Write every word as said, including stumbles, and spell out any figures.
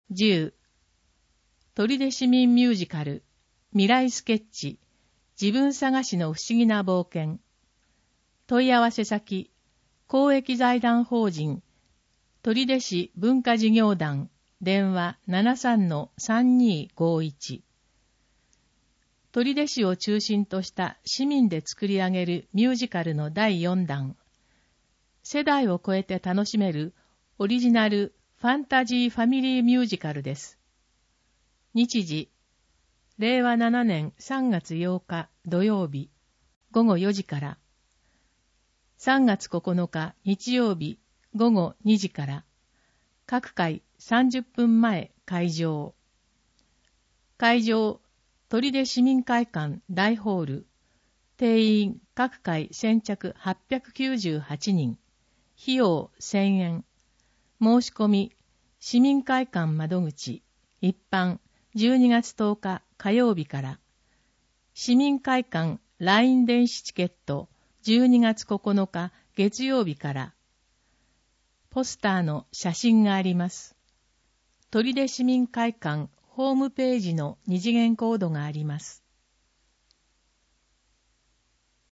じゅう、取手市民ミュージカル、未来スケッチ、自分探しの不思議な冒険。問い合わせ先、公益財団法人、取手市文化事業団、電話 ななさんのさんにーごいち。取手市を中心とした市民で作り上げるミュージカルのだいよんだん。世代を超えて楽しめるオリジナルファンタジーファミリーミュージカルです。日時、れいわななねんさんがつようか土曜日、ごごよじから。さんがつここのか日曜日、ごごにじから。各回さんじゅっぷんまえ開場。会場、取手市民会館大ホール。定員各回先着はっぴゃくきゅうじゅうはちにん。費用せんえん。申し込み、市民会館窓口、一般、じゅうにがつとおか火曜日から。市民会館 ライン 電子チケット、じゅうにがつここのか月曜日から。ポスターの写真があります。取手市民会館ホームページの二次元コードがあります。